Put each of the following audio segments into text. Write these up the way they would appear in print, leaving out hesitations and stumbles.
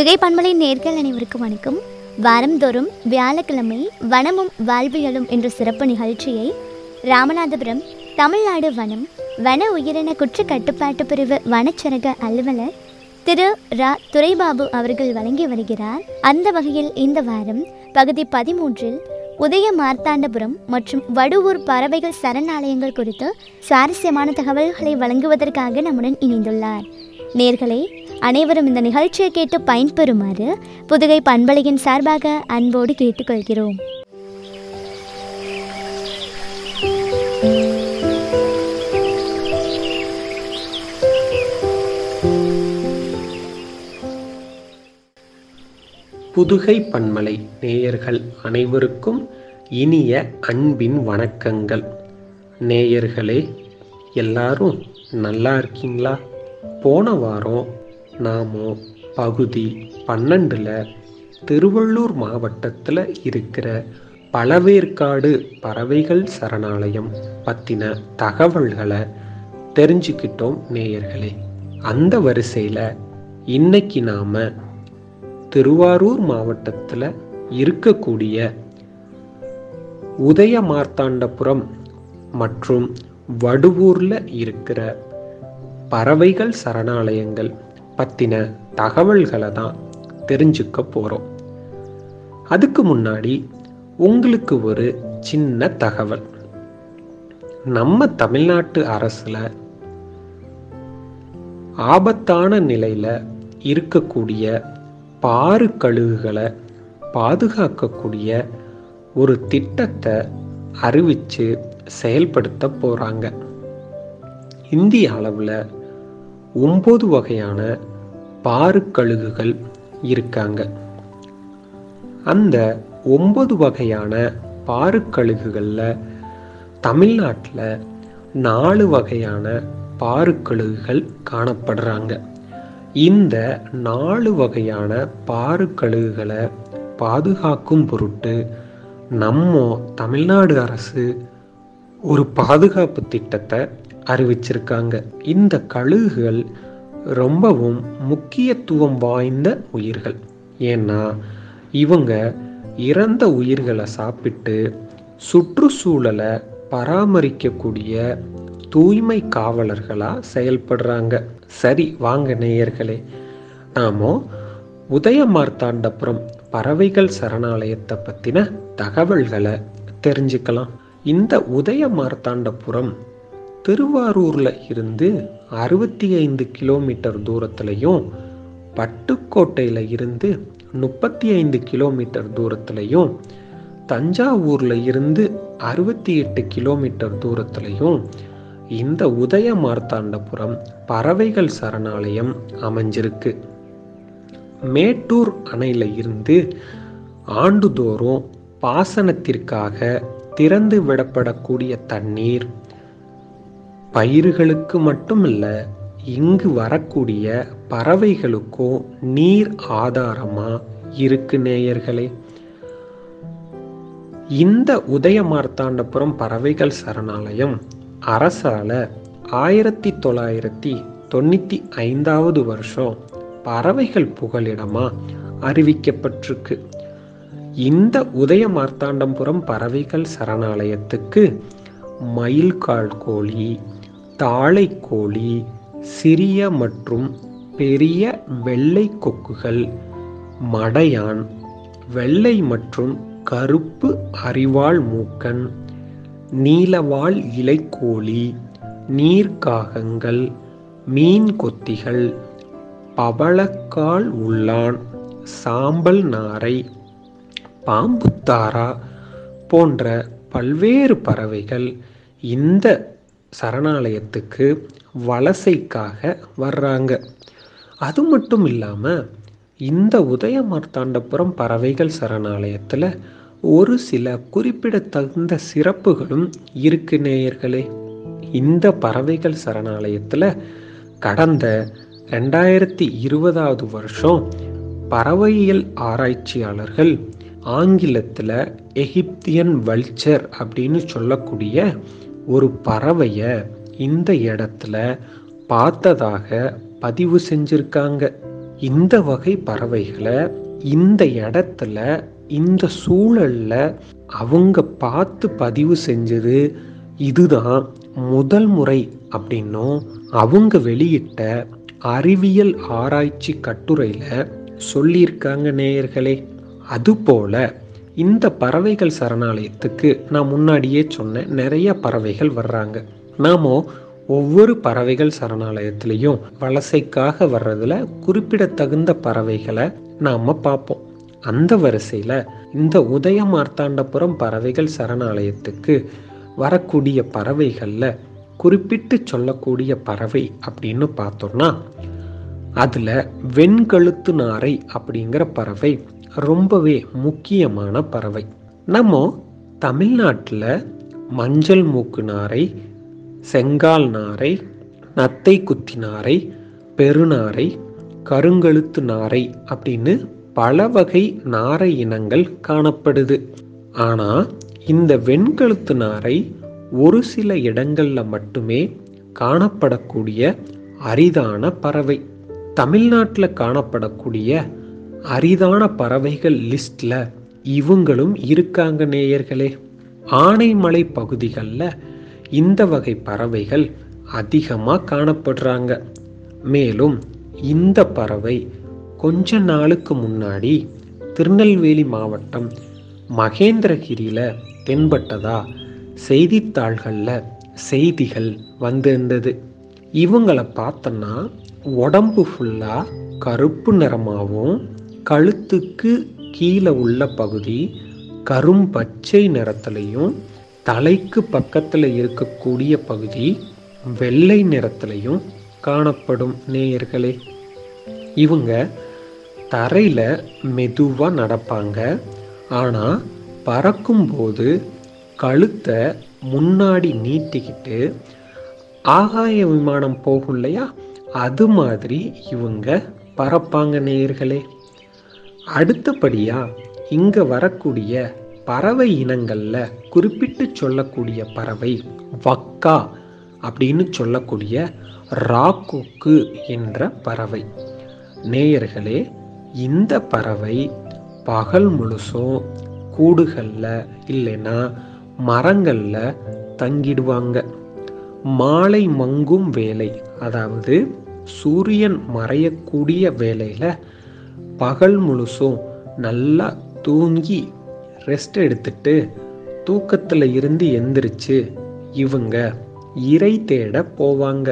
புதுகை பண்பலை நேர்கள் அனைவருக்கும் வணக்கம். வாரந்தோறும் வியாழக்கிழமை வனமும் வாழ்வியலும் என்ற சிறப்பு நிகழ்ச்சியை ராமநாதபுரம் தமிழ்நாடு வன உயிரின குற்ற கட்டுப்பாட்டு பிரிவு வனச்சரக அலுவலர் திரு துரைபாபு அவர்கள் வழங்கி வருகிறார். அந்த வகையில் இந்த வாரம் பகுதி 13 உதய மார்த்தாண்டபுரம் மற்றும் வடுவூர் பறவைகள் சரணாலயங்கள் குறித்து சுவாரஸ்யமான தகவல்களை வழங்குவதற்காக நம்முடன் இணைந்துள்ளார். நேர்களே, அனைவரும் இந்த நிகழ்ச்சியை கேட்டு பயன்பெறுமாறு புதுகை பண்பலையின் சார்பாக அன்போடு கேட்டுக்கொள்கிறோம். புதுகை பண்பலை நேயர்கள் அனைவருக்கும் இனிய அன்பின் வணக்கங்கள். நேயர்களே, எல்லாரும் நல்லா இருக்கீங்களா? போன வாரம் நாம பகுதி 12 திருவள்ளூர் மாவட்டத்தில் இருக்கிற பழவேற்காடு பறவைகள் சரணாலயம் பற்றின தகவல்களை தெரிஞ்சுக்கிட்டோம் நேயர்களே. அந்த வரிசையில் இன்னைக்கு நாம் திருவாரூர் மாவட்டத்தில் இருக்கக்கூடிய உதய மார்த்தாண்டபுரம் மற்றும் வடுவூரில் இருக்கிற பறவைகள் சரணாலயங்கள் பற்றின தகவல்களை தான் தெரிஞ்சுக்க போகிறோம். அதுக்கு முன்னாடி உங்களுக்கு ஒரு சின்ன தகவல். நம்ம தமிழ்நாட்டு அரசுல ஆபத்தான நிலையில இருக்கக்கூடிய பாரு கழுகுகளை பாதுகாக்கக்கூடிய ஒரு திட்டத்தை அறிவித்து செயல்படுத்த போகிறாங்க. இந்திய அளவில் 9 வகையான பாரு கழுகுகள் இருக்காங்க. அந்த 9 வகையான பாரு கழுகுகளில் தமிழ்நாட்டில் 4 வகையான பாரு கழுகுகள் காணப்படுறாங்க. இந்த 4 வகையான பாரு கழுகுகளை பாதுகாக்கும் பொருட்டு நம்ம தமிழ்நாடு அரசு ஒரு பாதுகாப்பு திட்டத்தை அறிவிச்சிருக்காங்க. இந்த கழுகுகள் ரொம்பவும் முக்கியத்துவம் வாய்ந்த உயிர்கள். ஏன்னா இவங்க இறந்த உயிர்களை சாப்பிட்டு சுற்றுச்சூழலை பராமரிக்கக்கூடிய தூய்மை காவலர்களாக செயல்படுறாங்க. சரி, வாங்க நேயர்களே, நாம உதய மார்த்தாண்டபுரம் பறவைகள் சரணாலயத்தை பற்றின தகவல்களை தெரிஞ்சுக்கலாம். இந்த உதய மார்த்தாண்டபுரம் திருவாரூரில் இருந்து 65 கிலோமீட்டர் தூரத்துலையும் பட்டுக்கோட்டையில் இருந்து 35 கிலோமீட்டர் தூரத்துலையும் தஞ்சாவூரில் இருந்து 68 கிலோமீட்டர் தூரத்துலையும் இந்த உதய மார்த்தாண்டபுரம் பறவைகள் சரணாலயம் அமைஞ்சிருக்கு. மேட்டூர் அணையில் இருந்து ஆண்டுதோறும் பாசனத்திற்காக திறந்து விடப்படக்கூடிய தண்ணீர் பயிர்களுக்கு மட்டுமல்ல, இங்கு வரக்கூடிய பறவைகளுக்கும் நீர் ஆதாரமா இருக்கு நேயர்களே. இந்த உதய மார்த்தாண்டபுரம் பறவைகள் சரணாலயம் அரசால 1995 வருஷம் பறவைகள் புகலிடமா அறிவிக்கப்பட்டிருக்கு. இந்த உதய மார்த்தாண்டபுரம் பறவைகள் சரணாலயத்துக்கு மயில்கால் கோழி, தாழைக்கோழி, சிறிய மற்றும் பெரிய வெள்ளை கொக்குகள், மடையான், வெள்ளை மற்றும் கருப்பு அரிவாள் மூக்கன், நீலவால் இலைக்கோழி, நீர்க்காகங்கள், மீன் கொத்திகள், பவளக்கால் உள்ளான், சாம்பல் நாரை, பாம்புத்தாரா போன்ற பல்வேறு பறவைகள் இந்த சரணாலயத்துக்கு வலசைக்காக வர்றாங்க. அது மட்டும் இல்லாமல் இந்த உதய மார்த்தாண்டபுரம் பறவைகள் சரணாலயத்தில் ஒரு சில குறிப்பிடத்தகுந்த சிறப்புகளும் இருக்கு நேயர்களே. இந்த பறவைகள் சரணாலயத்தில் கடந்த 2020 வருஷம் பறவையியல் ஆராய்ச்சியாளர்கள் ஆங்கிலத்தில் எகிப்தியன் வல்ச்சர் அப்படின்னு சொல்லக்கூடிய ஒரு பறவையை இந்த இடத்துல பார்த்ததாக பதிவு செஞ்சிருக்காங்க. இந்த வகை பறவைகளை இந்த இடத்துல இந்த சூழல்ல அவங்க பார்த்து பதிவு செஞ்சது இதுதான் முதல் முறை அப்படின்னும் அவங்க வெளியிட்ட அறிவியல் ஆராய்ச்சி கட்டுரையில சொல்லியிருக்காங்க நேயர்களே. அதுபோல இந்த பறவைகள் சரணாலயத்துக்கு நான் முன்னாடியே சொன்ன நிறைய பறவைகள் வர்றாங்க. நாம ஒவ்வொரு பறவைகள் சரணாலயத்திலையும் வலசைக்காக வர்றதுல குறிப்பிடத்தகுந்த பறவைகளை நாம பார்ப்போம். அந்த வரிசையில இந்த உதயமார்த்தாண்டபுரம் பறவைகள் சரணாலயத்துக்கு வரக்கூடிய பறவைகள்ல குறிப்பிட்டு சொல்லக்கூடிய பறவை அப்படின்னு பார்த்தோம்னா அதுல வெண்கழுத்து நாரை அப்படிங்கிற பறவை ரொம்பவே முக்கியமான பறவை. நம்ம தமிழ்நாட்டில் மஞ்சள் மூக்கு நாரை, செங்கால் நாரை, நத்தை குத்தி நாரை, பெருநாரை, கருங்கழுத்து நாரை அப்படின்னு பல வகை நாரை இனங்கள் காணப்படுது. ஆனா இந்த வெண்கழுத்து நாரை ஒரு சில இடங்கள்ல மட்டுமே காணப்படக்கூடிய அரிதான பறவை. தமிழ்நாட்டில் காணப்படக்கூடிய அரிதான பறவைகள் லிஸ்ட்ல இவங்களும் இருக்காங்க நேயர்களே. ஆனைமலை பகுதிகளில் இந்த வகை பறவைகள் அதிகமாக காணப்படுறாங்க. மேலும் இந்த பறவை கொஞ்ச நாளுக்கு முன்னாடி திருநெல்வேலி மாவட்டம் மகேந்திரகிரியில தென்பட்டதா செய்தித்தாள்களில் செய்திகள் வந்திருந்தது. இவங்களை பார்த்தோன்னா உடம்பு ஃபுல்லா கருப்பு நிறமாகவும் கழுத்துக்கு கீழே உள்ள பகுதி கரும்பச்சை நிறத்திலையும் தலைக்கு பக்கத்தில் இருக்கக்கூடிய பகுதி வெள்ளை நிறத்திலையும் காணப்படும் நேயர்களே. இவங்க தரையில் மெதுவாக நடப்பாங்க. ஆனால் பறக்கும்போது கழுத்தை முன்னாடி நீட்டிக்கிட்டு ஆகாய விமானம் போகும் இல்லையா, அது இவங்க பறப்பாங்க நேயர்களே. அடுத்தபடியா இங்க வரக்கூடிய பறவை இனங்கள்ல குறிப்பிட்டு சொல்லக்கூடிய பறவை வக்கா அப்படின்னு சொல்லக்கூடிய ராக்கொக்கு என்ற பறவை. நேயர்களே, இந்த பறவை பகல் முழுசும் கூடுகள்ல இல்லைன்னா மரங்கள்ல தங்கிடுவாங்க. மாலை மங்கும் வேலை, அதாவது சூரியன் மறையக்கூடிய வேலையில பகல் முழுசும் நல்லா தூங்கி ரெஸ்ட் எடுத்துட்டு தூக்கத்துல இருந்து எந்திரிச்சு இவங்க இரை தேட போவாங்க.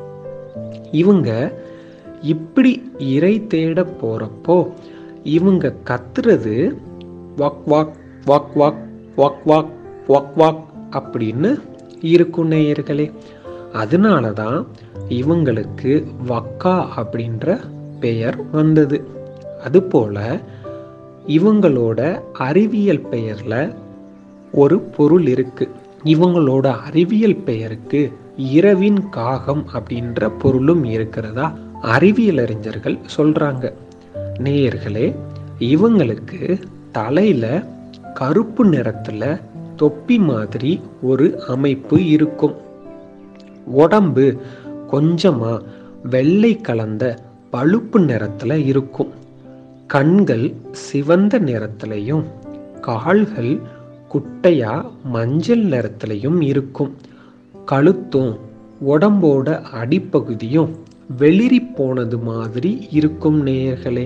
இவங்க இப்படி இரை தேட போறப்போ இவங்க கத்துறது walk walk walk walk walk walk walk walk அப்படின்னு இருக்கும் நேயர்களே. அதனாலதான் இவங்களுக்கு வக்கா அப்படின்ற பெயர் வந்தது. அதுபோல இவங்களோட அறிவியல் பெயர்ல ஒரு பொருள் இருக்கு. இவங்களோட அறிவியல் பெயருக்கு இரவின் காகம் அப்படின்ற பொருளும் இருக்கிறதா அறிவியல் அறிஞர்கள் சொல்றாங்க. நேயர்களே, இவங்களுக்கு தலையில கருப்பு நிறத்துல தொப்பி மாதிரி ஒரு அமைப்பு இருக்கும். உடம்பு கொஞ்சமா வெள்ளை கலந்த பழுப்பு நிறத்துல இருக்கும். கண்கள் சிவந்த நிறத்திலையும் கால்கள் குட்டையா மஞ்சள் நிறத்திலையும் இருக்கும். கழுத்தும் உடம்போட அடிப்பகுதியும் வெளிரி போனது மாதிரி இருக்கும் நேயர்களே.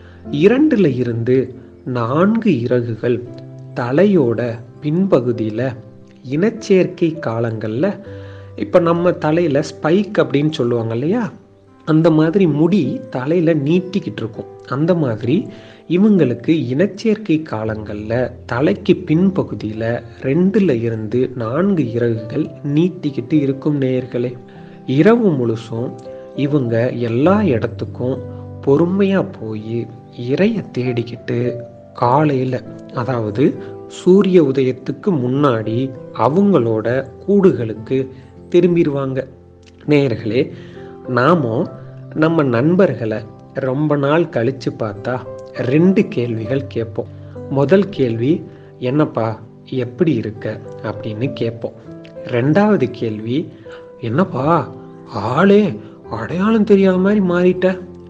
2 to 4 இறகுகள் தலையோட பின்பகுதியில இனச்சேர்க்கை காலங்கள்ல இப்ப நம்ம தலையில ஸ்பைக் அப்படின்னு சொல்லுவாங்க இல்லையா, அந்த மாதிரி முடி தலையில நீட்டிக்கிட்டு இருக்கும். அந்த மாதிரி இவங்களுக்கு இனச்சேர்க்கை காலங்கள்ல தலைக்கு பின்பகுதியில 2 to 4 இறகுகள் நீட்டிக்கிட்டு இருக்கும் நேயர்களே. இரவு முழுசும் இவங்க எல்லா இடத்துக்கும் பொறுமையா போய் இரைய தேடிக்கிட்டு காலையில, அதாவது சூரிய உதயத்துக்கு முன்னாடி அவங்களோட கூடுகளுக்கு திரும்பிடுவாங்க. நேயர்களே, நாமும் நம்ம நண்பர்களை ரொம்ப நாள் கழிச்சு பார்த்தா 2 கேள்விகள் கேட்போம். முதல் கேள்வி, என்னப்பா எப்படி இருக்க அப்படின்னு கேட்போம். 2வது கேள்வி, என்னப்பா ஆளே அடையாளம் தெரியாத மாதிரி மாறிட்ட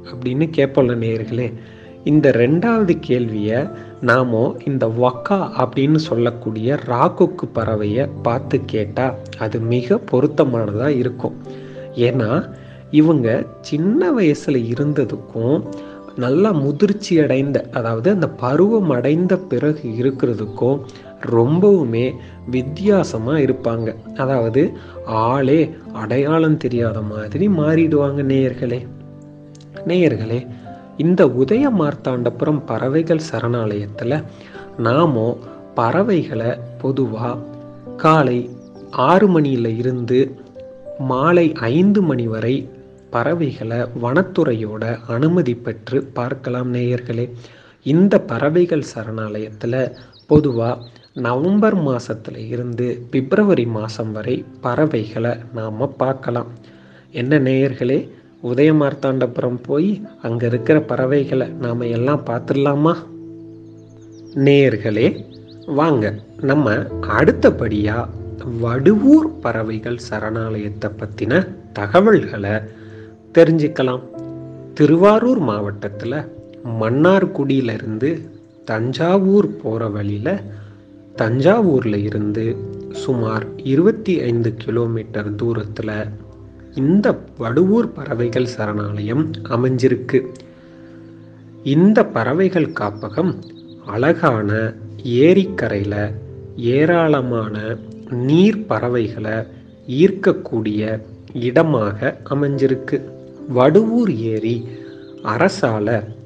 அப்படின்னு கேட்போம்ல நேயர்களே. இந்த ரெண்டாவது கேள்வியை நாம் இந்த வக்கா அப்படின்னு சொல்லக்கூடிய ராக்கொக்கு பறவையை பார்த்து கேட்டால் அது மிக பொருத்தமானதாக இருக்கும். ஏன்னா இவங்க சின்ன வயசில் இருந்ததுக்கும் நல்லா முதிர்ச்சி அடைந்த, அதாவது அந்த பருவம் அடைந்த பிறகு இருக்கிறதுக்கும் ரொம்பவுமே வித்தியாசமாக இருப்பாங்க. அதாவது ஆளே அடையாளம் தெரியாத மாதிரி மாறிடுவாங்க நேயர்களே. இந்த உதய மார்த்தாண்டபுரம் பறவைகள் சரணாலயத்தில் நாம பறவைகளை பொதுவாக காலை 6 மணியில் இருந்து மாலை 5 மணி வரை பறவைகளை வனத்துறையோட அனுமதி பெற்று பார்க்கலாம் நேயர்களே. இந்த பறவைகள் சரணாலயத்தில் பொதுவாக நவம்பர் மாதத்துல இருந்து பிப்ரவரி மாதம் வரை பறவைகளை நாம் பார்க்கலாம். என்ன நேயர்களே, உதயமார்த்தாண்டபுரம் போய் அங்கே இருக்கிற பறவைகளை நாம் எல்லாம் பார்த்துடலாமா? நேயர்களே வாங்க நம்ம அடுத்தபடியாக வடுவூர் பறவைகள் சரணாலயத்தை பற்றின தகவல்களை தெரிஞ்சுக்கலாம். திருவாரூர் மாவட்டத்தில் மன்னார்குடியிலிருந்து தஞ்சாவூர் போகிற வழியில் தஞ்சாவூரில் இருந்து சுமார் 25 கிலோமீட்டர் தூரத்தில் இந்த வடுவூர் பறவைகள் சரணாலயம் அமைஞ்சிருக்கு. இந்த பறவைகள் காப்பகம் அழகான ஏரிக்கரையில் ஏராளமான நீர் பறவைகளை ஈர்க்கக்கூடிய இடமாக அமைஞ்சிருக்கு. வடுவூர் ஏரி அரசால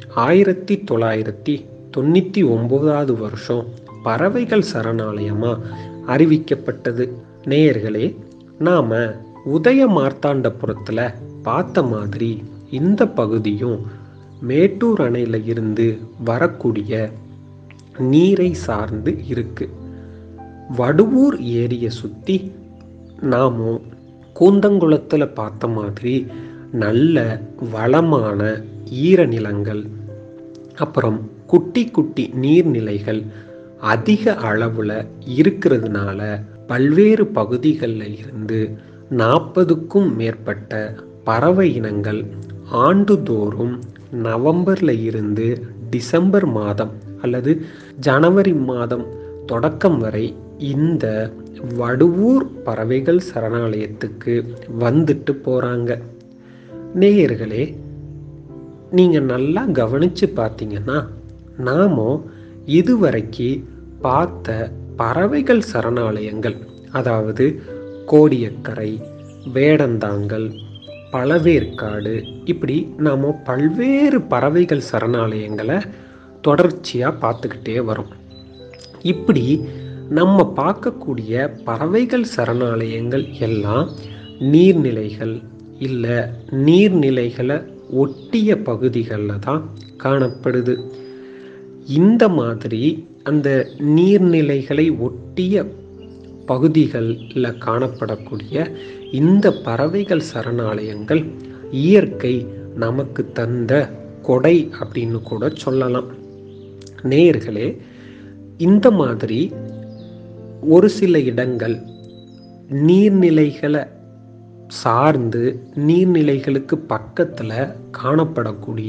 1999 வருஷம் பறவைகள் சரணாலயமாக அறிவிக்கப்பட்டது. நேயர்களே, நாம் உதய மார்த்தாண்டபுரத்தில் பார்த்த மாதிரி இந்த பகுதியும் மேட்டூர் அணையில் இருந்து வரக்கூடிய நீரை சார்ந்து இருக்கு. வடுவூர் ஏரியை சுற்றி நாமும் கூந்தங்குளத்தில் பார்த்த மாதிரி நல்ல வளமான ஈரநிலங்கள், அப்புறம் குட்டி குட்டி நீர்நிலைகள் அதிக அளவில் இருக்கிறதுனால பல்வேறு பகுதிகளில் இருந்து 40க்கும் மேற்பட்ட பறவை இனங்கள் ஆண்டுதோறும் நவம்பரில் இருந்து டிசம்பர் மாதம் அல்லது ஜனவரி மாதம் தொடக்கம் வரை இந்த வடுவூர் பறவைகள் சரணாலயத்துக்கு வந்துட்டு போகிறாங்க. நேயர்களே, நீங்கள் நல்லா கவனித்து பார்த்தீங்கன்னா நாம் இதுவரைக்கு பார்த்த பறவைகள் சரணாலயங்கள், அதாவது கோடியக்கரை, வேடந்தாங்கல், பழவேற்காடு, இப்படி நாம் பல்வேறு பறவைகள் சரணாலயங்களை தொடர்ச்சியாக பார்த்துக்கிட்டே வரோம். இப்படி நம்ம பார்க்கக்கூடிய பறவைகள் சரணாலயங்கள் எல்லாம் நீர்நிலைகள் இல்லை நீர்நிலைகளை ஒட்டிய பகுதிகளில் தான் காணப்படுது. இந்த மாதிரி அந்த நீர்நிலைகளை ஒட்டிய பகுதிகளில் காணப்படக்கூடிய இந்த பறவைகள் சரணாலயங்கள் இயற்கை நமக்கு தந்த கொடை அப்படின்னு கூட சொல்லலாம். நேயர்களே, இந்த மாதிரி ஒரு சில இடங்கள் நீர்நிலைகளை சார்ந்து நீர்நிலைகளுக்கு பக்கத்தில் காணப்படக்கூடிய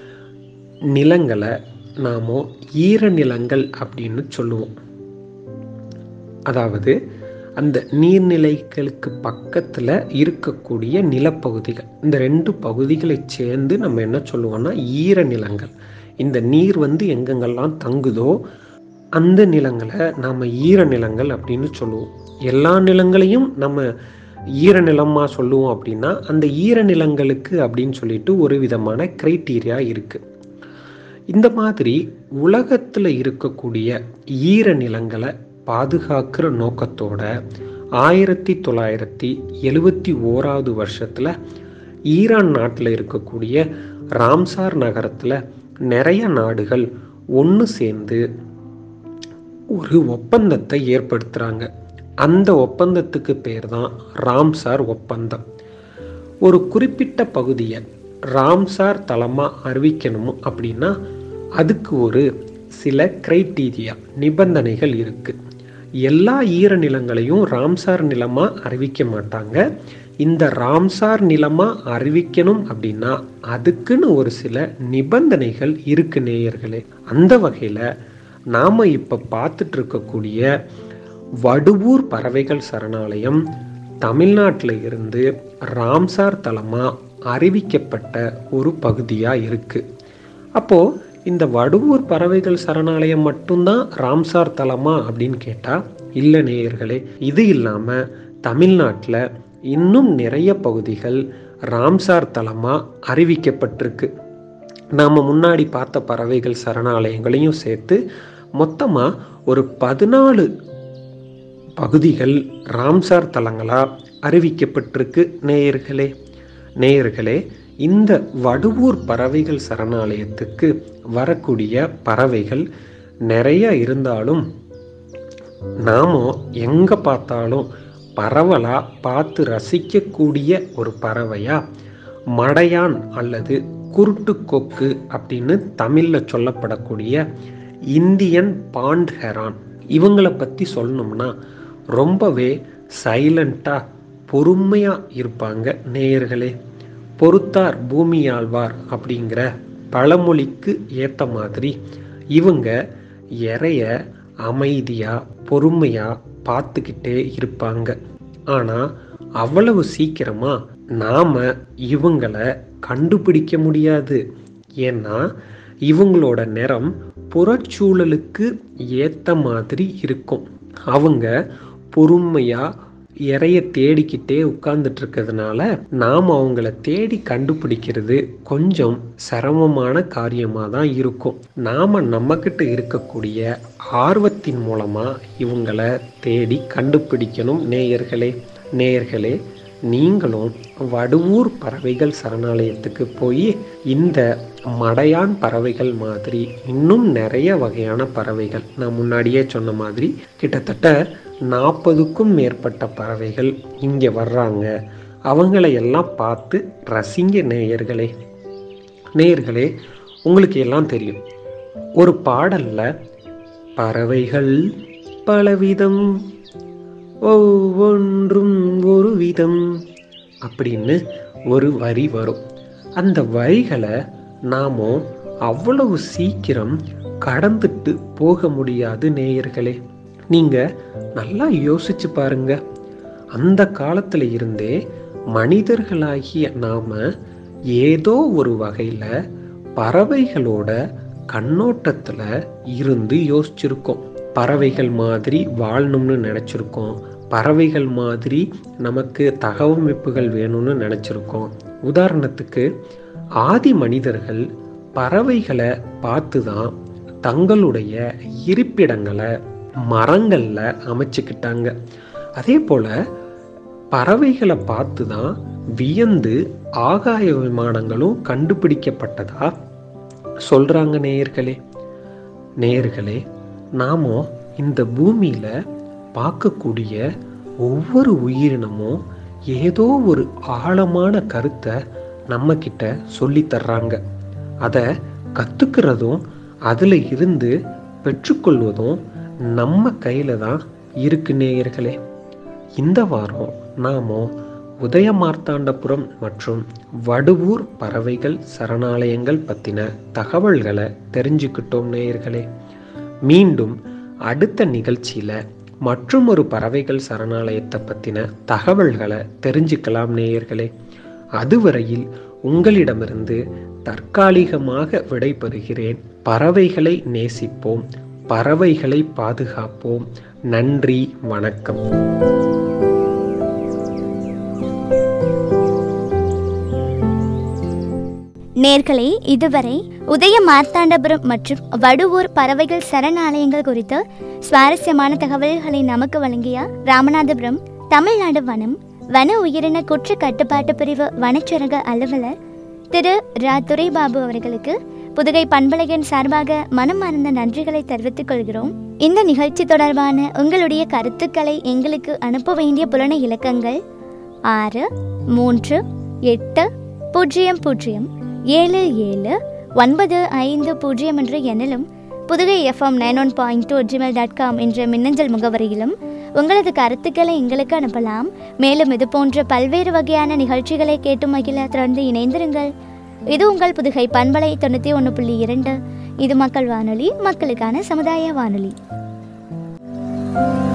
நிலங்களை நாம் ஈரநிலங்கள் அப்படின்னு சொல்லுவோம். அதாவது அந்த நீர்நிலைகளுக்கு பக்கத்தில் இருக்கக்கூடிய நிலப்பகுதிகள், இந்த 2 பகுதிகளை சேர்ந்து நம்ம என்ன சொல்லுவோம்னா ஈரநிலங்கள். இந்த நீர் எங்கெங்கெல்லாம் தங்குதோ அந்த நிலங்களை நாம் ஈரநிலங்கள் அப்படின்னு சொல்லுவோம். எல்லா நிலங்களையும் நம்ம ஈரநிலமாக சொல்லுவோம் அப்படின்னா அந்த ஈரநிலங்களுக்கு அப்படின்னு சொல்லிட்டு ஒரு விதமான கிரைட்டீரியா இருக்குது. இந்த மாதிரி உலகத்தில் இருக்கக்கூடிய ஈரநிலங்களை பாதுகாக்கிற நோக்கத்தோட 1971 வருஷத்தில் ஈரான் நாட்டில் இருக்கக்கூடிய ராம்சார் நகரத்தில் நிறைய நாடுகள் ஒன்று சேர்ந்து ஒரு ஒப்பந்தத்தை ஏற்படுத்துகிறாங்க. அந்த ஒப்பந்தத்துக்கு பேர் தான் ராம்சார் ஒப்பந்தம். ஒரு குறிப்பிட்ட பகுதியை ராம்சார் தளமாக அறிவிக்கணும் அப்படின்னா அதுக்கு ஒரு சில கிரைட்டீரியா, நிபந்தனைகள் இருக்குது. எல்லா ஈரநிலங்களையும் ராம்சார் நிலமாக அறிவிக்க மாட்டாங்க. இந்த ராம்சார் நிலமாக அறிவிக்கணும் அப்படின்னா அதுக்குன்னு ஒரு சில நிபந்தனைகள் இருக்கு நேயர்களே. அந்த வகையில் நாம் இப்போ பார்த்துட்டு இருக்கக்கூடிய வடுவூர் பறவைகள் சரணாலயம் தமிழ்நாட்டில் இருந்து ராம்சார் தலமாக அறிவிக்கப்பட்ட ஒரு பகுதியாக இருக்குது. அப்போது இந்த வடுவூர் பறவைகள் சரணாலயம் மட்டும்தான் ராம்சார் தலமா அப்படின்னு கேட்டால் இல்லை நேயர்களே. இது இல்லாமல் தமிழ்நாட்டில் இன்னும் நிறைய பகுதிகள் ராம்சார் தலமாக அறிவிக்கப்பட்டிருக்கு. நாம் முன்னாடி பார்த்த பறவைகள் சரணாலயங்களையும் சேர்த்து மொத்தமாக ஒரு 14 பகுதிகள் ராம்சார் தலங்களாக அறிவிக்கப்பட்டிருக்கு நேயர்களே. இந்த வடுவூர் பறவைகள் சரணாலயத்துக்கு வரக்கூடிய பறவைகள் நிறைய இருந்தாலும் நாம் எங்கே பார்த்தாலும் பரவலாக பார்த்து ரசிக்கக்கூடிய ஒரு பறவையாக மடையான் அல்லது குருட்டுக்கொக்கு அப்படின்னு தமிழில் சொல்லப்படக்கூடிய இந்தியன் பாண்ட் ஹெரான், இவங்களை பற்றி சொல்லணும்னா ரொம்பவே சைலண்ட்டாக பொறுமையாக இருப்பாங்க நேயர்களே. பொறுத்தார் பூமி ஆழ்வார் அப்படிங்கிற பழமொழிக்கு ஏற்ற மாதிரி இவங்க இறைய அமைதியாக பொறுமையாக பார்த்துக்கிட்டே இருப்பாங்க. ஆனால் அவ்வளவு சீக்கிரமாக நாம் இவங்களை கண்டுபிடிக்க முடியாது. ஏன்னா இவங்களோட நிறம் புறச்சூழலுக்கு ஏற்ற மாதிரி இருக்கும். அவங்க பொறுமையாக இறைய தேடிக்கிட்டே உட்கார்ந்துட்டு இருக்கிறதுனால நாம் அவங்கள தேடி கண்டுபிடிக்கிறது கொஞ்சம் சிரமமான காரியமாக தான் இருக்கும். நாம் நம்மக்கிட்ட இருக்கக்கூடிய ஆர்வத்தின் மூலமாக இவங்களை தேடி கண்டுபிடிக்கணும் நேயர்களே. நீங்களும் வடுவூர் பறவைகள் சரணாலயத்துக்கு போய் இந்த மடையான் பறவைகள் மாதிரி இன்னும் நிறைய வகையான பறவைகள், நான் முன்னாடியே சொன்ன மாதிரி கிட்டத்தட்ட 40க்கும் மேற்பட்ட பறவைகள் இங்கே வர்றாங்க. அவங்களையெல்லாம் பார்த்து ரசிங்க நேயர்களே. உங்களுக்கு எல்லாம் தெரியும், ஒரு பாடலில் பறவைகள் பலவிதம் ஒவ்வொன்றும் ஒரு விதம் அப்படின்னு ஒரு வரி வரும். அந்த வரிகளை நாம் அவ்வளவு சீக்கிரம் கடந்துட்டு போக முடியாது நேயர்களே. நீங்கள் நல்லா யோசிச்சு பாருங்க. அந்த காலத்தில் இருந்தே மனிதர்களாகிய நாம் ஏதோ ஒரு வகையில் பறவைகளோட கண்ணோட்டத்தில் இருந்து யோசிச்சிருக்கோம். பறவைகள் மாதிரி வாழணும்னு நினச்சிருக்கோம். பறவைகள் மாதிரி நமக்கு தகவமைப்புகள் வேணும்னு நினச்சிருக்கோம். உதாரணத்துக்கு ஆதி மனிதர்கள் பறவைகளை பார்த்து தான் தங்களுடைய இருப்பிடங்களை மரங்களில் அமைச்சுக்கிட்டாங்க. அதே போல் பறவைகளை பார்த்து தான் வியந்து ஆகாய விமானங்களும் கண்டுபிடிக்கப்பட்டதா சொல்கிறாங்க நேயர்களே. நாம் இந்த பூமியில் பார்க்கக்கூடிய ஒவ்வொரு உயிரினமும் ஏதோ ஒரு ஆழமான கருத்தை நம்மக்கிட்ட சொல்லித்தர்றாங்க. அதை கற்றுக்கிறதும் அதில் இருந்து பெற்றுக்கொள்வதும் நம்ம கையில் தான் இருக்கு நேயர்களே. இந்த வாரம் நாம் உதயமார்த்தாண்டபுரம் மற்றும் வடுவூர் பறவைகள் சரணாலயங்கள் பற்றின தகவல்களை தெரிஞ்சுக்கிட்டோம் நேயர்களே. மீண்டும் அடுத்த நிகழ்ச்சியில் மற்றும் ஒரு பறவைகள் சரணாலயத்தை பற்றின தகவல்களை தெரிஞ்சுக்கலாம் நேயர்களே. அதுவரையில் உங்களிடமிருந்து தற்காலிகமாக விடைபெறுகிறேன். பறவைகளை நேசிப்போம், பறவைகளை பாதுகாப்போம். நன்றி, வணக்கம். நேர்களே, இதுவரை உதயமார்த்தாண்டபுரம் மற்றும் வடுவூர் பறவைகள் சரணாலயங்கள் குறித்து சுவாரஸ்யமான தகவல்களை நமக்கு வழங்கிய ராமநாதபுரம் தமிழ்நாடு வன உயிரின குற்ற கட்டுப்பாட்டு பிரிவு வனச்சரக அலுவலர் திரு ரா துரைபாபு அவர்களுக்கு புதுகை பண்பலையின் சார்பாக மனமார்ந்த நன்றிகளை தெரிவித்துக் கொள்கிறோம். இந்த நிகழ்ச்சி தொடர்பான உங்களுடைய கருத்துக்களை எங்களுக்கு அனுப்ப வேண்டிய புலன இலக்கங்கள் 638007795 என்ற எண்ணிலும் pudugai.fm91.2@gmail.com என்ற மின்னஞ்சல் முகவரியிலும் உங்களது கருத்துக்களை எங்களுக்கு அனுப்பலாம். மேலும் இது போன்ற பல்வேறு வகையான நிகழ்ச்சிகளை கேட்டு மகிழ தொடர்ந்து இணைந்திருங்கள். இது உங்கள் புதுகை பண்பலை 91.2. இது மக்கள் வானொலி, மக்களுக்கான சமுதாய வானொலி.